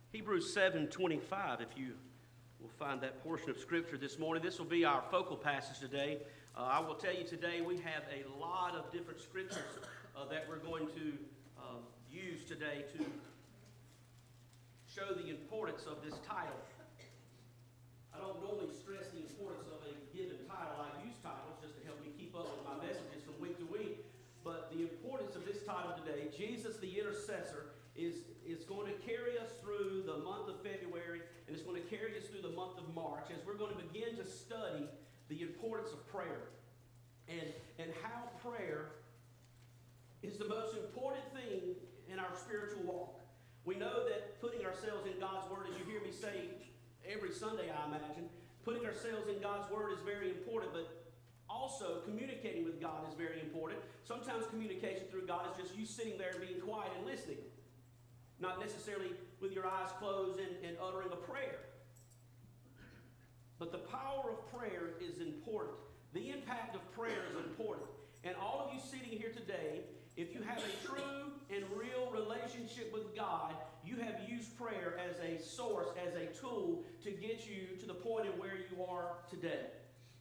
Hebrews 7:25, if you will find that portion of Scripture this morning. This will be our focal passage today. I will tell you today we have a lot of different scriptures that we're going to use today to show the importance of this title. I don't normally stress the importance of a given title. I use titles just to help me keep up with my messages from week to week. But the importance of this title today, Jesus the Intercessor, is going to carry us through the month of February, and it's going to carry us through the month of March as we're going to begin to study the importance of prayer and how prayer is the most important thing in our spiritual walk. We know that putting ourselves in God's Word, as you hear me say every Sunday, I imagine, putting ourselves in God's Word is very important, but also communicating with God is very important. Sometimes communication through God is just you sitting there and being quiet and listening, not necessarily with your eyes closed and uttering a prayer. But the power of prayer is important. The impact of prayer is important. And all of you sitting here today, if you have a true and real relationship with God, you have used prayer as a source, as a tool to get you to the point of where you are today.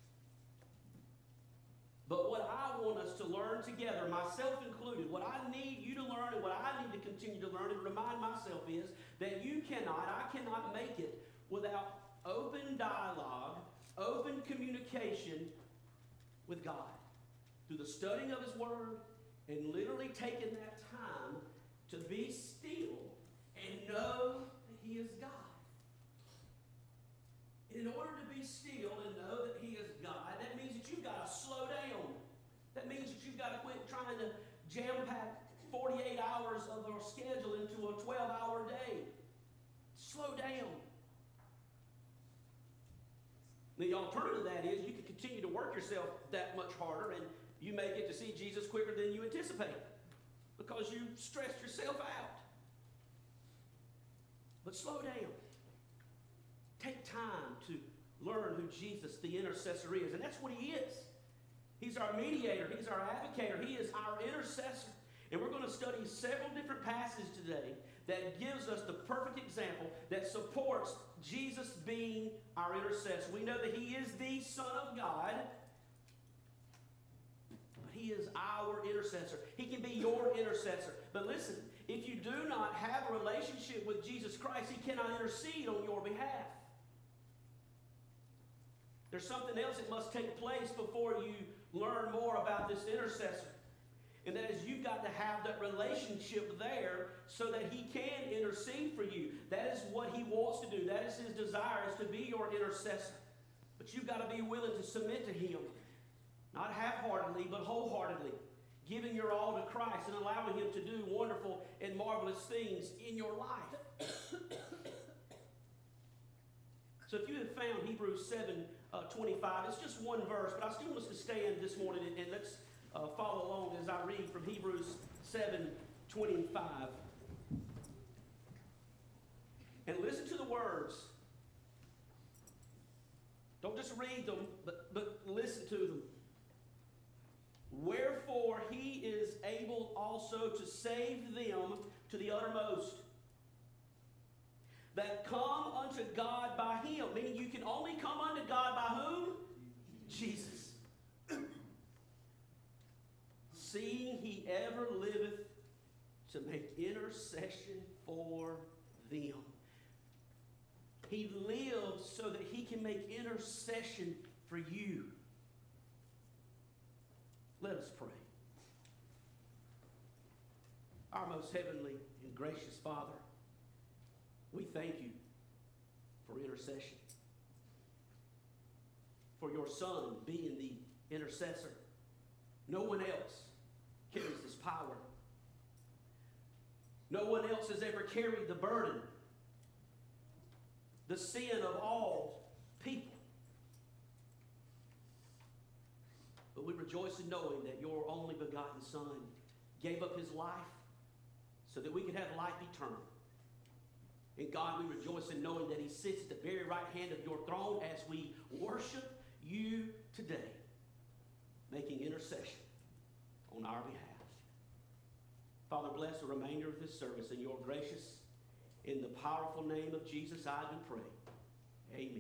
But what I want us to learn together, myself included, what I need you to learn and what I need to continue to learn and remind myself is that I cannot make it without open dialogue, open communication with God. Through the studying of His Word and literally taking that time to be still and know that He is God. In order to be still and know that He is God, that means that you've got to slow down. That means that you've got to quit trying to jam-pack 48 hours of our schedule into a 12-hour day. Slow down. The alternative to that is you can continue to work yourself that much harder, and you may get to see Jesus quicker than you anticipate because you stressed yourself out. But slow down. Take time to learn who Jesus, the intercessor, is. And that's what He is. He's our mediator. He's our advocator. He is our intercessor. And we're going to study several different passages today that gives us the perfect example that supports Jesus being our intercessor. We know that He is the Son of God, but He is our intercessor. He can be your intercessor. But listen, if you do not have a relationship with Jesus Christ, He cannot intercede on your behalf. There's something else that must take place before you learn more about this intercessor. And that is you've got to have that relationship there so that He can intercede for you. That is what He wants to do. That is His desire, is to be your intercessor. But you've got to be willing to submit to Him. Not half-heartedly, but wholeheartedly. Giving your all to Christ and allowing Him to do wonderful and marvelous things in your life. So if you have found Hebrews 7:25, it's just one verse, but I still want us to stand this morning and let's follow along as I read from Hebrews 7:25. And listen to the words. Don't just read them, but listen to them. Wherefore He is able also to save them to the uttermost, that come unto God by Him. Meaning you can only come unto God by whom? Jesus. Seeing He ever liveth to make intercession for them. He lives so that He can make intercession for you. Let us pray. Our most heavenly and gracious Father, we thank You for intercession, for Your Son being the intercessor. No one else carries this power. No one else has ever carried the burden, the sin of all people. But we rejoice in knowing that Your only begotten Son gave up His life so that we could have life eternal. And God, we rejoice in knowing that He sits at the very right hand of Your throne as we worship You today, making intercession on our behalf. Father, bless the remainder of this service in Your gracious In the powerful name of Jesus, I do pray. Amen.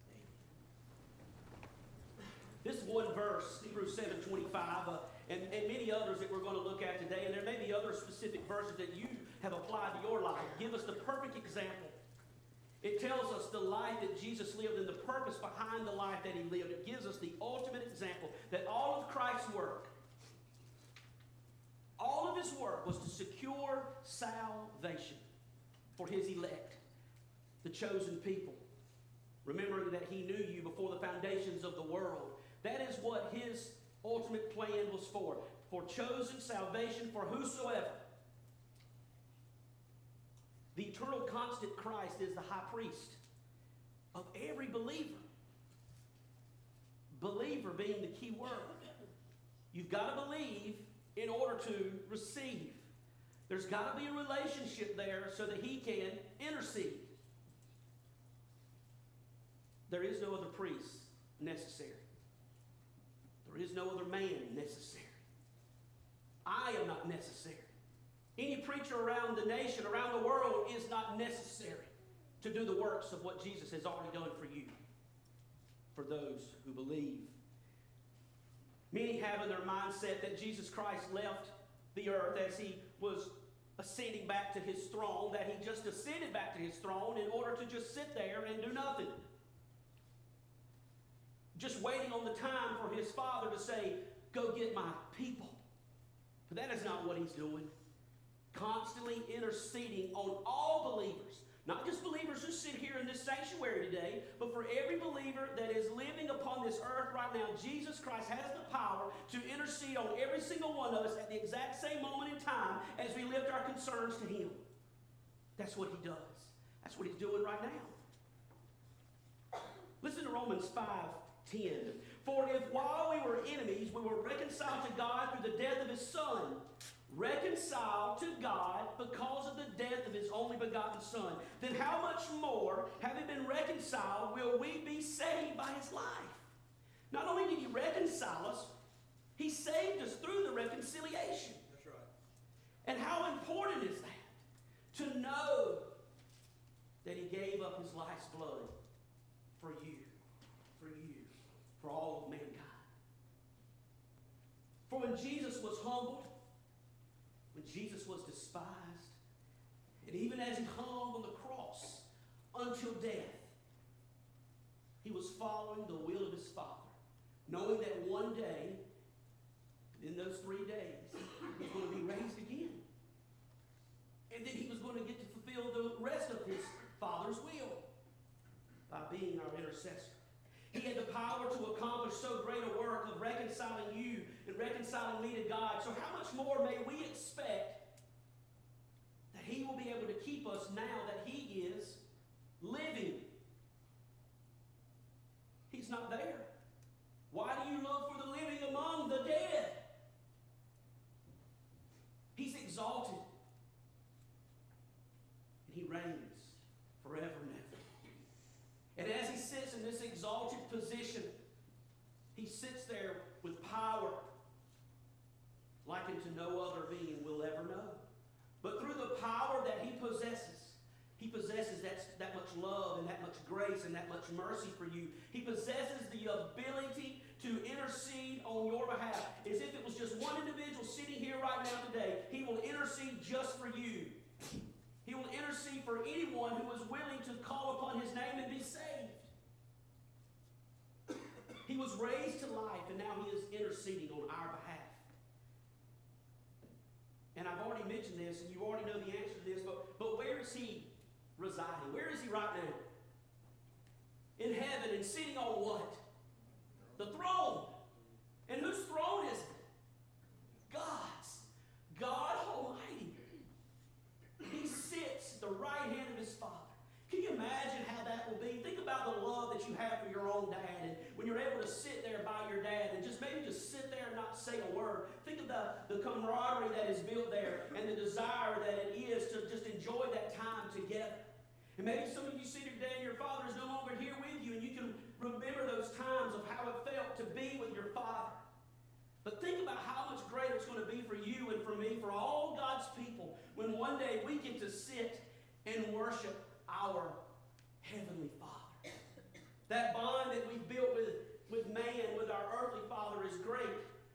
This one verse, Hebrews 7:25, and many others that we're going to look at today, and there may be other specific verses that you have applied to your life, give us the perfect example. It tells us the life that Jesus lived and the purpose behind the life that he lived. It gives us the ultimate example that all of Christ's work, all of his work was to secure salvation for his elect, the chosen people. Remembering that he knew you before the foundations of the world. That is what his ultimate plan was for chosen salvation for whosoever. The eternal constant Christ is the high priest of every believer. Believer being the key word. You've got to believe in order to receive. There's got to be a relationship there so that he can intercede. There is no other priest necessary. There is no other man necessary. I am not necessary. Any preacher around the nation, around the world, is not necessary to do the works of what Jesus has already done for you, for those who believe. Many have in their mindset that Jesus Christ left the earth as he was ascending back to his throne, that he just ascended back to his throne in order to just sit there and do nothing. Just waiting on the time for his Father to say, go get my people. But that is not what he's doing. Constantly interceding on all believers. Not just believers who sit here in this sanctuary today, but for every believer that is living upon this earth right now. Jesus Christ has the power to intercede on every single one of us at the exact same moment in time as we lift our concerns to him. That's what he does. That's what he's doing right now. Listen to Romans 5:10. For if while we were enemies, we were reconciled to God through the death of his Son, reconciled to God because of the death of his only begotten Son, then how much more, having been reconciled, will we be saved by his life? Not only did he reconcile us, he saved us through the reconciliation. That's right. And how important is that? To know that he gave up his life's blood for you, for all of mankind. For when Jesus was humbled, when Jesus was despised, and even as he hung on the cross until death, he was following the will of his Father, knowing that one day, in those 3 days, he was going to be raised again. And then he was going to get to fulfill the rest of his Father's will by being our intercessor. He had the power to accomplish so great a work of reconciling you and reconciling me to God. So how much more may we expect that he will be able to keep us now that he is living? He's not there. Why do you look for the living among the dead? He's exalted. And he reigns forever and ever. And as he sits in this exalted position, he sits there with power like unto no other being will ever know. But through the power that he possesses that much love and that much grace and that much mercy for you. He possesses the ability to intercede on your behalf. As if it was just one individual sitting here right now today, he will intercede just for you. He will intercede for anyone who is willing to call upon his name and be saved. He was raised to life, and now he is interceding on our behalf. And I've already mentioned this, and you already know the answer to this, but where is he residing? Where is he right now? In heaven, and sitting on what? The throne. And whose throne is it? God's. God Almighty. He sits at the right hand of his Father. Can you imagine how that will be? Think about the love that you have for your own dad, and when you're able to sit there by your dad and just sit there and not say a word. Think of the camaraderie that is built there and the desire that it is to just enjoy that time together. And maybe some of you sit here today and your father is no longer here with you, and you can remember those times of how it felt to be with your father. But think about how much greater it's going to be for you and for me, for all God's people, when one day we get to sit and worship our Heavenly Father. That bond that we've built with man, with our earthly father, is great.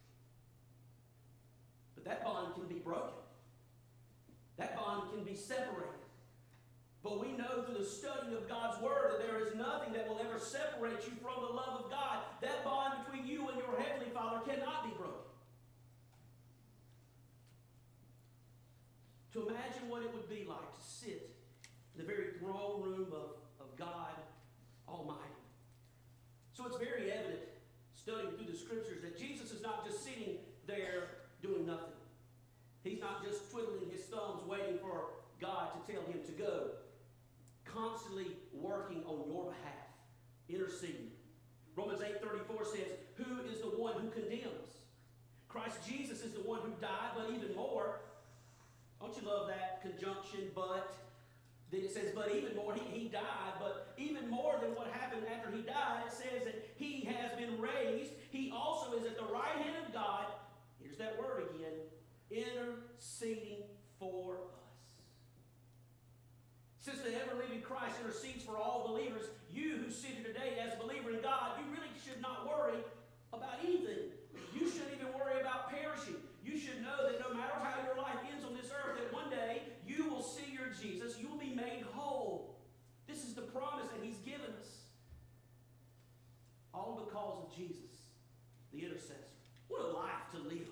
But that bond can be broken. That bond can be separated. But we know through the studying of God's Word that there is nothing that will ever separate you from the love of God. That bond between you and your Heavenly Father cannot be broken. To imagine what it would be like to sit in the very throne room of God Almighty. So it's very evident, studying through the Scriptures, that Jesus is not just sitting there doing nothing. He's not just twiddling his thumbs waiting for God to tell him to go. Constantly working on your behalf, interceding. Romans 8:34 says, who is the one who condemns? Christ Jesus is the one who died, but even more. Don't you love that conjunction, but? Then it says, but even more, he died, but even more than what happened after he died, it says that he has been raised. He also is at the right hand of God. Here's that word again, interceding for us. Since the ever-living Christ intercedes for all believers, you who sit here today as a believer in God, you really should not worry about anything. You shouldn't even worry about perishing. You should know that no matter how your life ends on this earth, that one day you will see your Jesus. You will be made whole. This is the promise that he's given us. All because of Jesus, the intercessor. What a life to live.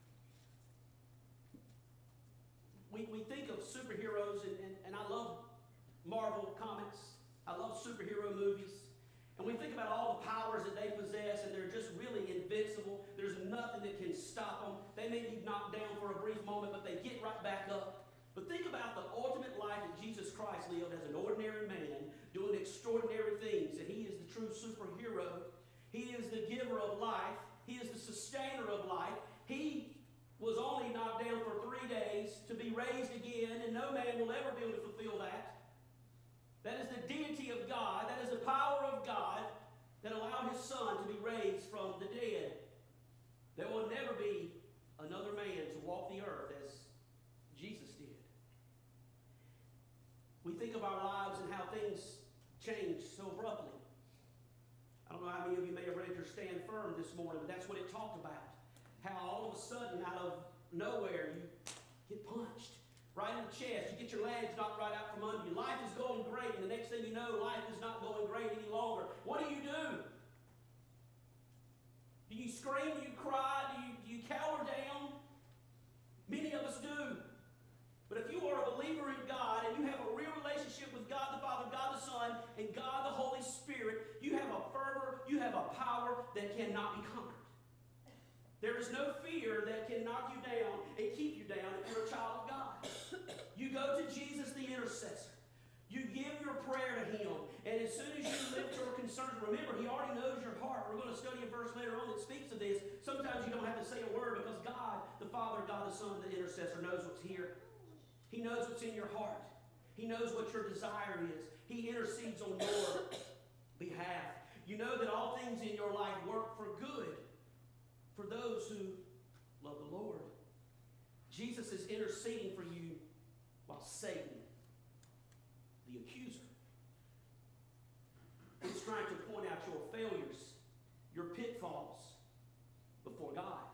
We think of superheroes, and I love Marvel comics. I love superhero movies. And we think about all the powers that they possess, and they're just really invincible. There's nothing that can stop them. They may be knocked down for a brief moment, but they get right back up. But think about the ultimate life that Jesus Christ lived as an ordinary man, doing extraordinary things. And he is the true superhero. He is the giver of life. He is the sustainer of life. He was only knocked down for 3 days to be raised again, and no man will ever be able to fulfill that. That is the deity of God. That is the power of God that allowed his Son to be raised from the dead. There will never be another man to walk the earth as Jesus did. We think of our lives and how things change so abruptly. I don't know how many of you may have read your Stand Firm this morning, but that's what it talked about. How all of a sudden, out of nowhere, you get punched right in the chest. You get your legs knocked right out from under you. Life is going great, and the next thing you know, life is not going great any longer. What do? Do you scream? Do you cry? Do you cower down? Many of us do. But if you are a believer in God and you have a real relationship with God the Father, God the Son, and God the Holy Spirit, you have a fervor, you have a power that cannot be conquered. There is no fear that can knock you down and keep you down if you're a child of God. You go to Jesus the intercessor. You give your prayer to him. And as soon as you lift your concerns, remember, he already knows your heart. We're going to study a verse later on that speaks of this. Sometimes you don't have to say a word because God, the Father, God the Son, the intercessor, knows what's here. He knows what's in your heart. He knows what your desire is. He intercedes on your behalf. You know that all things in your life work for good for those who love the Lord. Jesus is interceding for you while Satan, the accuser, is trying to point out your failures, your pitfalls before God.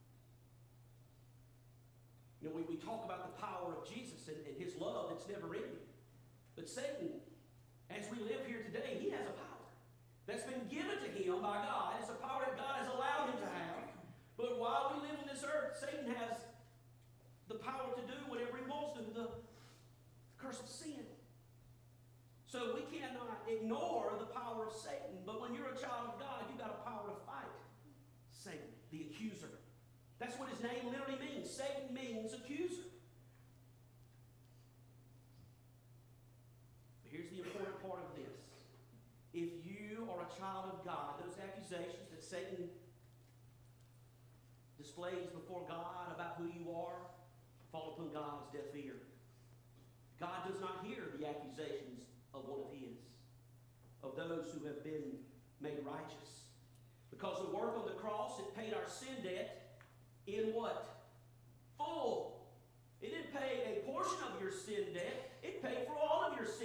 You know, we talk about the power of Jesus and his love that's never ending. But Satan, as we live here today, he has a power that's been given to him by God. It's a power that God has allowed him to have. But while we live on this earth, Satan has the power to do whatever he wants to, the curse of sin. So we cannot ignore the power of Satan. But when you're a child of God, you've got a power to fight Satan, the accuser. That's what his name literally means. Satan means accuser. But here's the important part of this. If you are a child of God, those accusations that Satan displays before God about who you are fall upon God's deaf ear. God does not hear the accusations of one of his, of those who have been made righteous. Because the work on the cross, it paid our sin debt in what? Full. It didn't pay a portion of your sin debt. It paid for all of your sin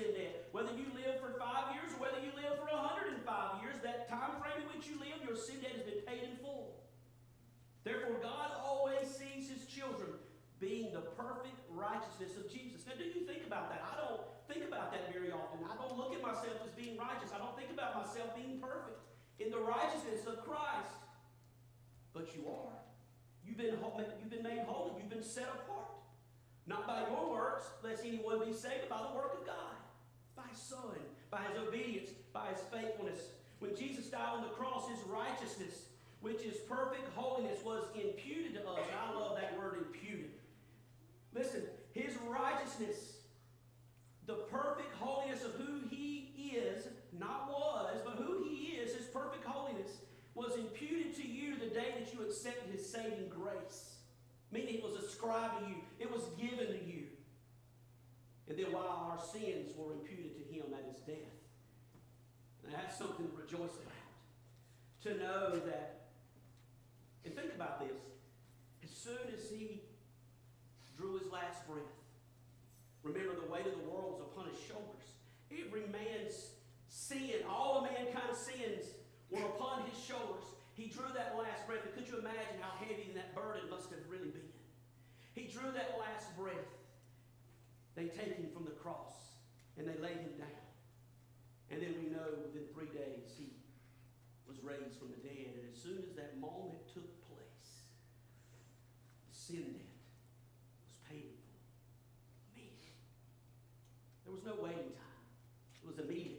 that time frame in which you live, your sin debt has been paid in full. Therefore, God always sees his children being the perfect righteousness of Jesus. Now, do you think about that? I don't think about that very often. I don't look at myself as being righteous. I don't think about myself being perfect in the righteousness of Christ. But you are. You've been made holy. You've been set apart. Not by your works, lest anyone be saved, but by the work of God. By his Son, by his obedience, by his faithfulness. When Jesus died on the cross, his righteousness, which is perfect holiness, was imputed to us. And I love that word, imputed. Listen, his righteousness, the perfect holiness of who he is, not was, but who he is, his perfect holiness, was imputed to you the day that you accepted his saving grace. Meaning it was ascribed to you. It was given to you. And then while our sins were imputed to him, that is death. And that's something to rejoice about. To know that, and think about this, as soon as he drew his last breath, remember the weight of the world was upon his shoulders. Every man's sin, all of mankind's sins were upon his shoulders. He drew that last breath. And could you imagine how heavy that burden must have really been? He drew that last breath. They take him from the cross and they laid him down. And then we know within 3 days he was raised from the dead. And as soon as that moment took place, the sin debt was paid in full. Immediate. There was no waiting time. It was immediate.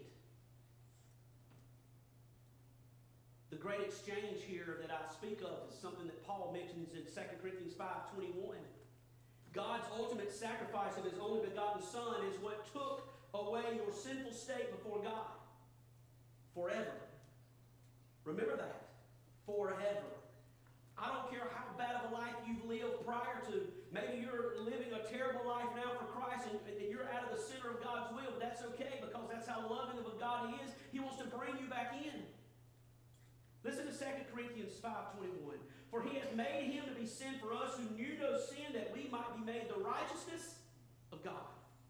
The great exchange here that I speak of is something that Paul mentions in 2 Corinthians 5:21. God's ultimate sacrifice of his only begotten Son is what took away your sinful state before God. Forever. Remember that. Forever. I don't care how bad of a life you've lived prior to. Maybe you're living a terrible life now for Christ and you're out of the center of God's will. But that's okay because that's how loving of a God he is. He wants to bring you back in. Listen to 2 Corinthians 5:21. For he hath made him to be sin for us who knew no sin, that we might be made the righteousness of God.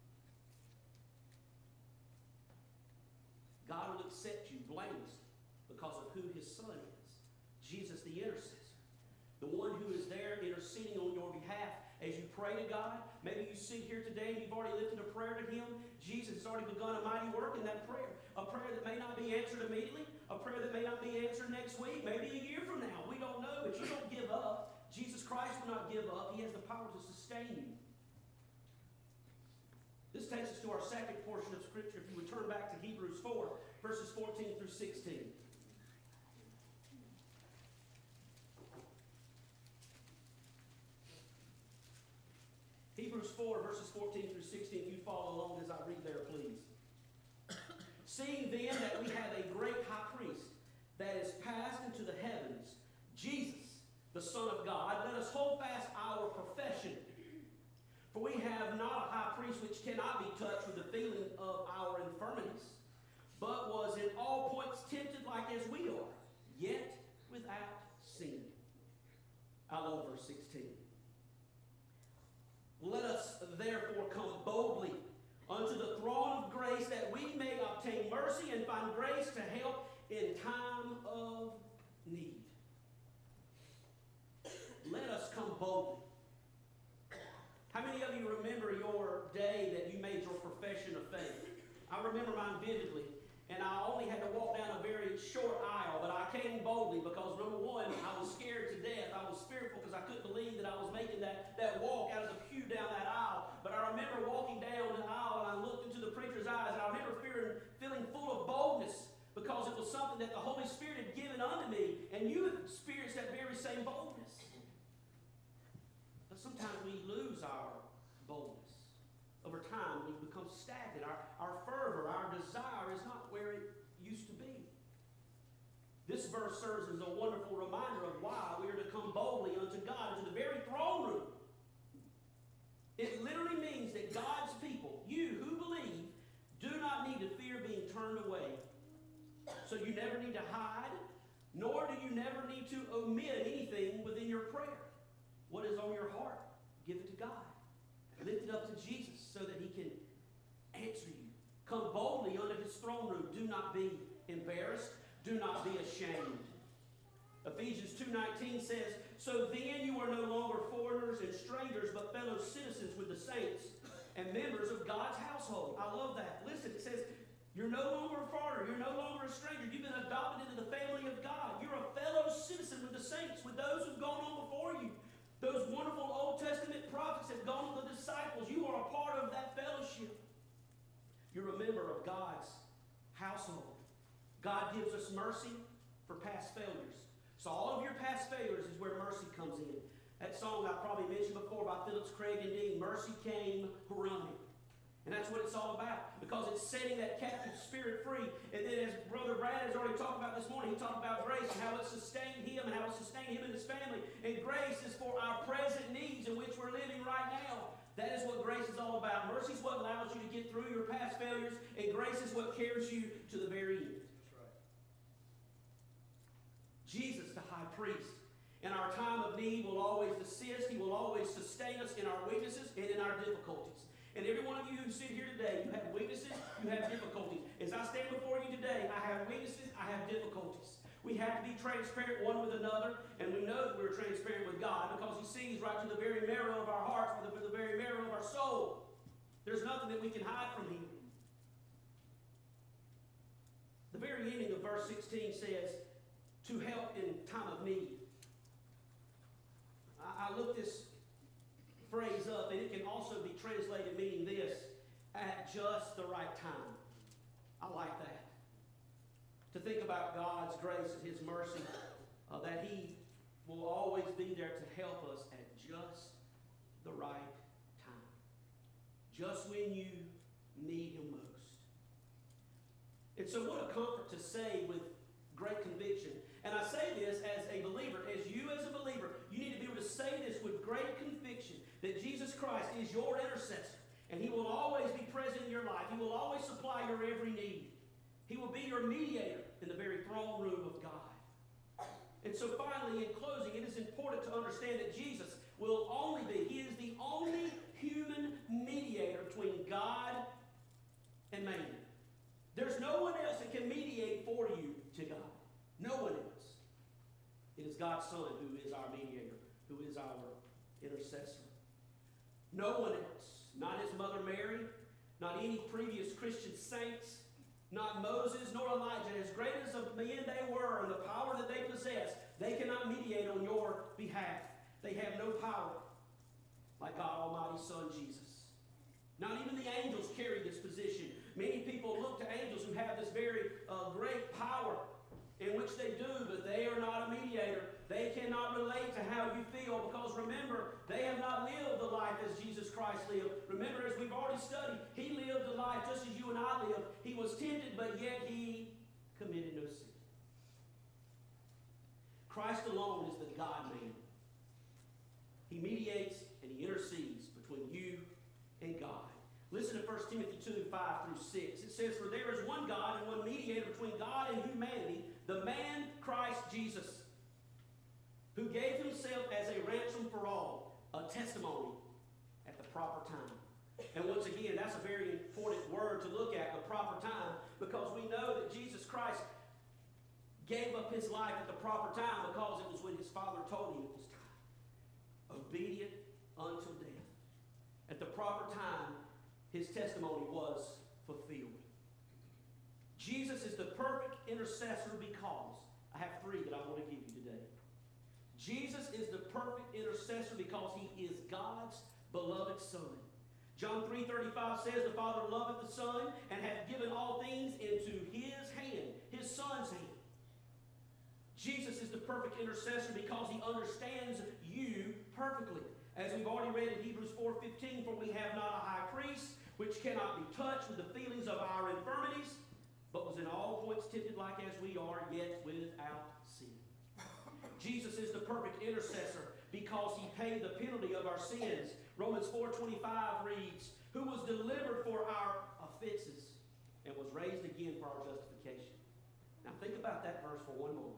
God will accept you blameless because of who his Son is. Jesus the intercessor. The one who is there interceding on your behalf. As you pray to God, maybe you sit here today and you've already lifted a prayer to him. Jesus has already begun a mighty work in that prayer. A prayer that may not be answered immediately. A prayer that may not be answered next week. Maybe a year from now. We don't know, but you don't give up. Jesus Christ will not give up. He has the power to sustain you. This takes us to our second portion of Scripture. If you would turn back to Hebrews 4, verses 14 through 16. Hebrews 4, verses 14 through 16. If you follow along as I read there, please. Seeing then that we have a great high priest that is passed into the heavens, Jesus, the Son of God, let us hold fast our profession. For we have not a high priest which cannot be touched with the feeling of our infirmities, but was in all points tempted like as we are, yet without sin. I love verse 16. Let us therefore come boldly unto the throne of grace, that we may obtain mercy and find grace to help in time of need. Let us come boldly. How many of you remember your day that you made your profession of faith? I remember mine vividly. And I only had to walk down a very short aisle, but I came boldly because, number one, I was scared to death. I was fearful because I couldn't believe that I was making that walk out of the pew down that aisle. But I remember walking down the aisle and I looked into the preacher's eyes, and I remember feeling full of boldness because it was something that the Holy Spirit had given unto me, and you have experienced that very same boldness. But sometimes we lose our boldness. Over time, we become stagnant. Our fervor, our desire is not where it used to be. This verse serves as a wonderful reminder of why we are to come boldly unto God, into the very throne room. It literally means that God's people, you who believe, do not need to fear being turned away. So you never need to hide, nor do you never need to omit anything within your prayer. What is on your heart, give it to God. Lift it up to Jesus so that he can answer you. Come boldly under his throne room. Do not be embarrassed. do not be ashamed. Ephesians 2:19 says, so then you are no longer foreigners and strangers, but fellow citizens with the saints and members of God's household. I love that. Listen, it says, you're no longer a foreigner. You're no longer a stranger. You've been adopted into the family of God. You're a fellow citizen with the saints, with those who've gone on before you. Those wonderful Old Testament prophets have gone with the disciples. You are a part of that fellowship. You're a member of God's household. God gives us mercy for past failures. So all of your past failures is where mercy comes in. That song I probably mentioned before by Phillips, Craig, and Dean, Mercy Came Running. And that's what it's all about, because it's setting that captive spirit free. And then as Brother Brad has already talked about this morning, he talked about grace and how it sustained him and how it sustained him and his family. And grace is for our present needs in which we're living right now. That is what grace is all about. Mercy is what allows you to get through your past failures, and grace is what carries you to the very end. That's right. Jesus, the high priest, in our time of need will always assist. He will always sustain us in our weaknesses and in our difficulties. And every one of you who sit here today, you have weaknesses, you have difficulties. As I stand before you today, I have weaknesses, I have difficulties. We have to be transparent one with another, and we know that we're transparent with God because He sees right to the very marrow of our hearts, for the very marrow of our soul. There's nothing that we can hide from Him. The very ending of verse 16 says, to help in time of need. I looked this phrase up, and it can also be translated meaning this, at just the right time. I like that. To think about God's grace and His mercy, that He will always be there to help us at just the right time. Just when you need Him most. And so what a comfort to say with great conviction. And I say this as a believer, as you as a believer, you need to be able to say this with great conviction, that Jesus Christ is your intercessor, and He will always be present in your life. He will always supply your every need. He will be your mediator in the very throne room of God. And so finally, in closing, it is important to understand that Jesus will only be, He is the only human mediator between God and man. There's no one else that can mediate for you to God. No one else. It is God's Son who is our mediator, who is our intercessor. No one else. Not His mother Mary, not any previous Christian saints, not Moses nor Elijah. As great as of men they were and the power that they possess, they cannot mediate on your behalf. They have no power like God Almighty's Son Jesus. Not even the angels carry this position. Many people look to angels who have this very great power, in which they do, but they are not a mediator. They cannot relate to how you feel, because remember, they have not lived the life as Jesus Christ lived. Remember, as we've already studied, He lived the life just as you and I live. He was tempted, but yet He committed no sin. Christ alone is the God-man. He mediates and He intercedes between you and God. Listen to 1 Timothy 2, 5 through 6. It says, for there is one God and one mediator between God and humanity, the man Christ Jesus, who gave Himself as a ransom for all, a testimony at the proper time. And once again, that's a very important word to look at, the proper time, because we know that Jesus Christ gave up His life at the proper time because it was when His Father told Him it was time. Obedient unto death. At the proper time, His testimony was fulfilled. Jesus is the perfect intercessor because, I have three that I want to give you today. Jesus is the perfect intercessor because He is God's beloved Son. John 3:35 says, the Father loveth the Son and hath given all things into His hand, His Son's hand. Jesus is the perfect intercessor because He understands you perfectly. As we've already read in Hebrews 4:15, for we have not a high priest which cannot be touched with the feelings of our infirmities, but was in all points tempted like as we are, yet without sin. Jesus is the perfect intercessor because He paid the penalty of our sins. Romans 4:25 reads, who was delivered for our offenses and was raised again for our justification. Now think about that verse for one moment.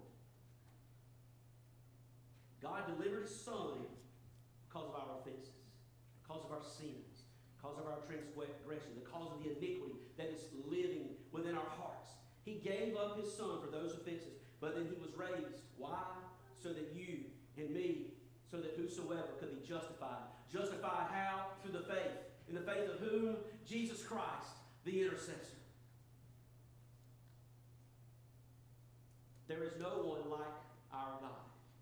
God delivered His Son because of our offenses, because of our sins, because of our transgression, because of the iniquity that is living within our hearts. He gave up his Son for those offenses, but then he was raised. Why? So that you and me, so that whosoever could be justified. Justified how? Through the faith. In the faith of whom? Jesus Christ, the intercessor. There is no one like our God.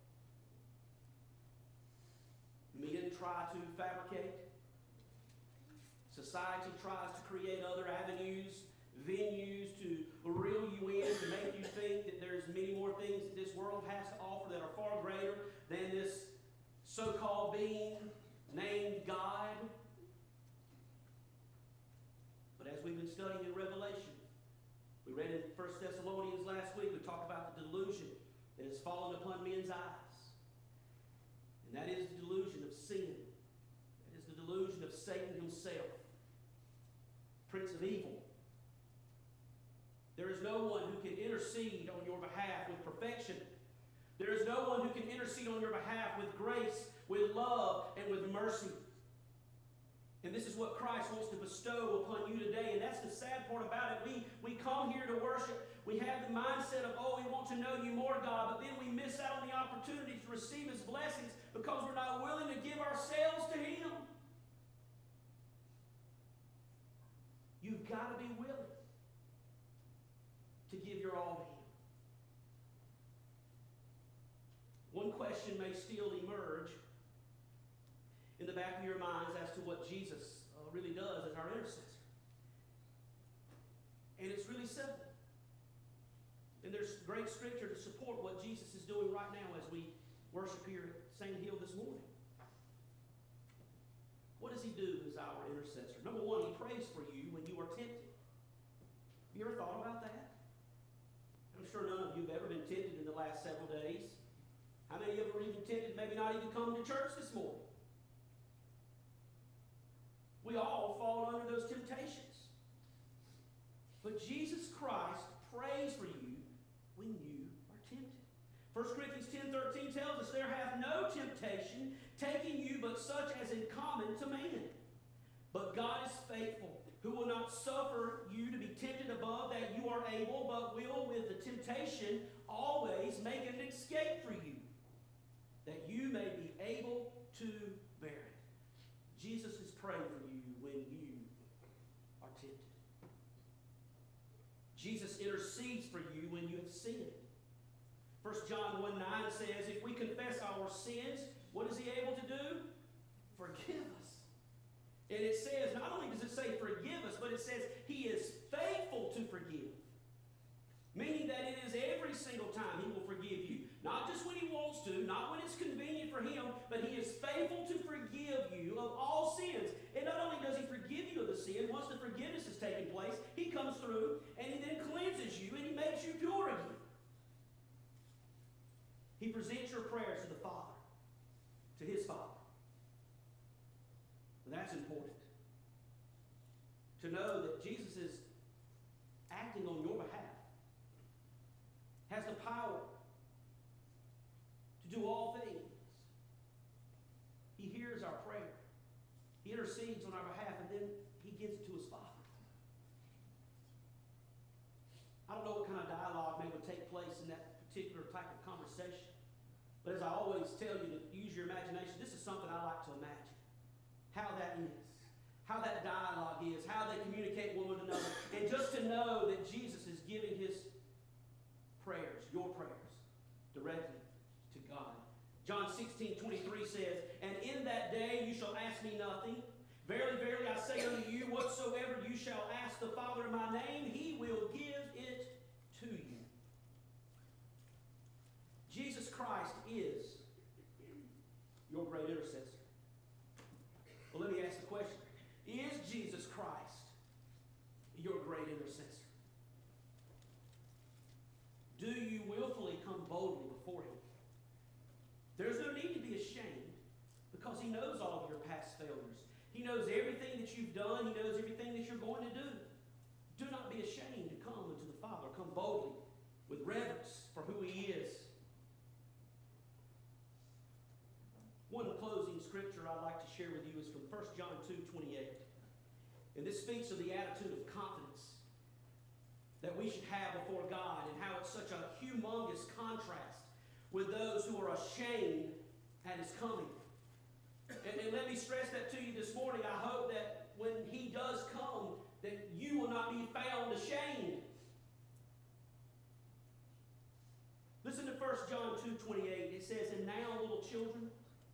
Men try to fabricate. Society tries to create other avenues, venues to reel you in, to make you think that there's many more things that this world has to offer that are far greater than this so-called being named God. But as we've been studying in Revelation, we read in 1 Thessalonians last week, we talked about the delusion that has fallen upon men's eyes. And that is the delusion of sin. That is the delusion of Satan himself, prince of evil. There is no one who can intercede on your behalf with perfection. There is no one who can intercede on your behalf with grace, with love, and with mercy. And this is what Christ wants to bestow upon you today. And that's the sad part about it. We come here to worship. We have the mindset of, oh, we want to know you more, God. But then we miss out on the opportunity to receive his blessings because we're not willing to give ourselves to him. You've got to be willing to give your all to him. One question may still emerge in the back of your minds as to what Jesus really does as our intercessor. And it's really simple. And there's great scripture to support what Jesus is doing right now as we worship here at Sand Hill this morning. What does he do as our intercessor? Number one, he prays for you when you are tempted. Have you ever thought about that? I'm sure none of you have ever been tempted in the last several days. How many of you were even tempted maybe not even come to church this morning? We all fall under those temptations. But Jesus Christ prays for you when you are tempted. 1 Corinthians 10:13 tells us, there hath no temptation taken you but such as is common to man. But God is faithful, who will not suffer you to be tempted above that you are able, but will with the temptation always make an escape for you, that you may be able to bear it. Jesus is praying for you when you are tempted. Jesus intercedes for you when you have sinned. 1 John 1:9 says, if we confess our sins, what is he able to do? Forgive us. And it says, not only does it say forgive us, but it says he is faithful to forgive. Meaning that it is every single time he will forgive you. Not just when he wants to, not when it's convenient for him, but he is faithful to forgive you of all sins. And not only does he forgive you of the sin, once the forgiveness has taken place, he comes through and he then cleanses you and he makes you pure again. He presents your prayers to the Father, to his Father. And that's important. To know that Jesus is acting on your behalf, has the power to do all things. He hears our prayer. He intercedes on our behalf, and then he gives it to his Father. I don't know what kind of dialogue may would take place in that particular type of conversation. But as I always tell you to use your imagination, this is something I like to imagine. How that is. How that dialogue is. How they communicate one with another. And just to know that Jesus is giving his prayers, your prayers, directly to God. John 16:23 says, and in that day you shall ask me nothing. Verily, verily, I say unto you, whatsoever you shall ask the Father in my name, he will give it to you. Jesus Christ is your great intercessor. Well, let me ask the question. Is Jesus Christ your great intercessor? Do you willfully come boldly before him? There's no need to be ashamed because he knows all of your past failures. He knows everything that you've done. He knows everything that you're going to do. Do not be ashamed to come unto the Father. Come boldly with reverence for who he is. One closing scripture I'd like to share with you is from 1 John 2:28. And this speaks of the attitude of confidence that we should have before humongous contrast with those who are ashamed at his coming. And let me stress that to you this morning. I hope that when he does come, that you will not be found ashamed. Listen to 1 John 2:28. It says, "And now, little children,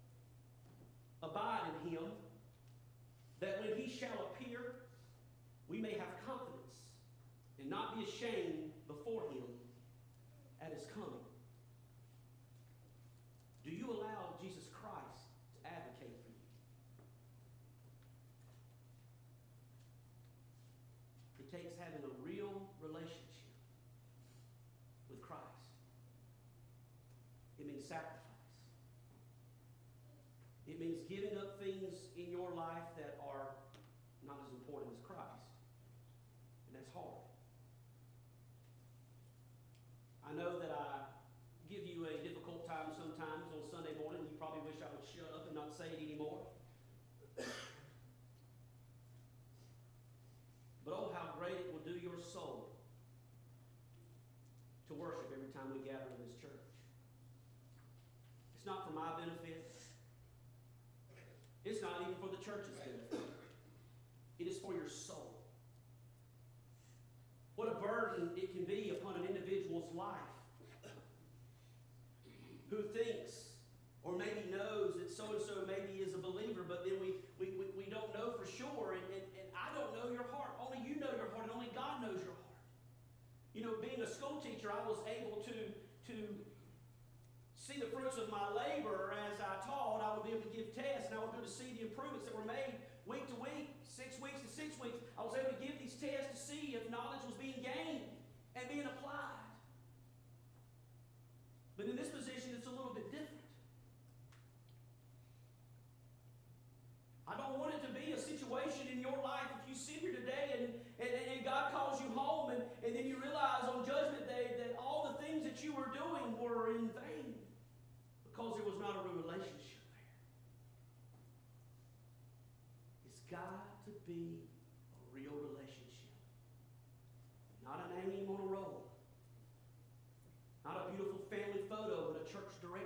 abide in him, that when he shall appear, we may have confidence and not be ashamed before him at his coming." Do you allow Jesus Christ to advocate for you? It takes having a real relationship with Christ. It means sacrifice. It means giving up things in your life that are not as important as Christ. And that's hard. I know that I give you a difficult time sometimes on Sunday morning. You probably wish I would shut up and not say it anymore. But oh, how great it will do your soul to worship every time we gather in this church. It's not for my benefit. It's not even for the church's benefit. It is for your soul. What a burden it can be upon an individual's life who thinks or maybe knows that so-and-so maybe is a believer, but then we don't know for sure, and I don't know your heart. Only you know your heart, and only God knows your heart. You know, being a school teacher, I was able to see the fruits of my labor as I taught. I would be able to give tests, and I would be able to see the improvements that were made week to week, 6 weeks to 6 weeks. I was able to give these tests to see if knowledge was being gained and being applied. But in this position, it's a little bit different. I don't want it to be a situation in your life if you sit here today and God calls you home and then you realize on Judgment Day that all the things that you were doing were in vain because there was not a real relationship there. It's got to be a real relationship. Not a name on a roll. Not a beautiful family photo, but a church directory.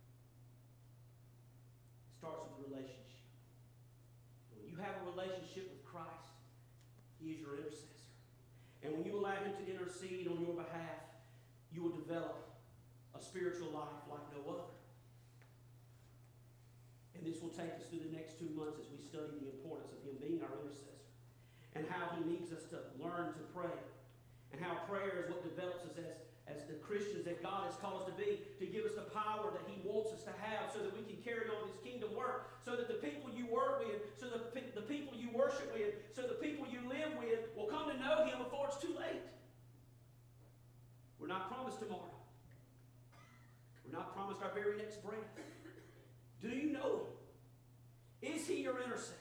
It starts with a relationship. When you have a relationship with Christ, He is your intercessor. And when you allow Him to intercede on your behalf, you will develop a spiritual life like no other. And this will take us through the next 2 months as we study the importance of Him being our intercessor and how He needs us to learn to pray and how prayer is what develops us as the Christians that God has called us to be, to give us the power that He wants us to have so that we can carry on His kingdom work, so that the people you work with, so that the people you worship with, so the people you live with will come to know Him before it's too late. We're not promised tomorrow. We're not promised our very next breath. Do you know Him? Is He your intercessor?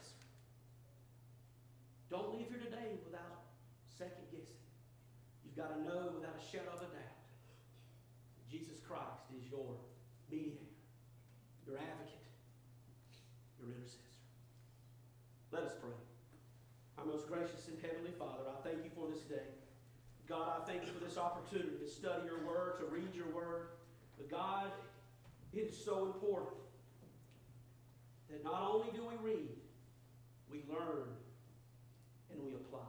Don't leave here today without second guessing. You've got to know without a shadow of a doubt that Jesus Christ is your mediator, your advocate, your intercessor. Let us pray. Our most gracious and heavenly Father, I thank You for this day. God, I thank You for this opportunity to study Your word, to read Your word. But God, it is so important that not only do we read, we learn and we apply.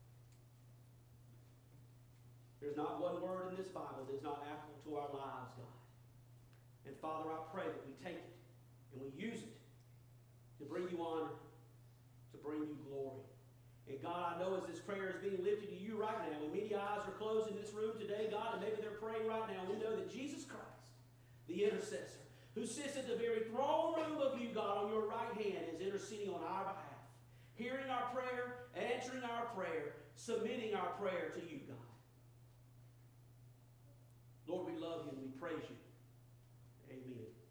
There's not one word in this Bible that is not applicable to our lives, God. And Father, I pray that we take it and we use it to bring You honor, to bring You glory. And God, I know as this prayer is being lifted to You right now, and many eyes are closed in this room today, God, and maybe they're praying right now, we know that Jesus Christ, the intercessor, who sits at the very throne room of You, God, on Your right hand, is interceding on our behalf, hearing our prayer, answering our prayer, submitting our prayer to You, God. Lord, we love You and we praise You. Amen.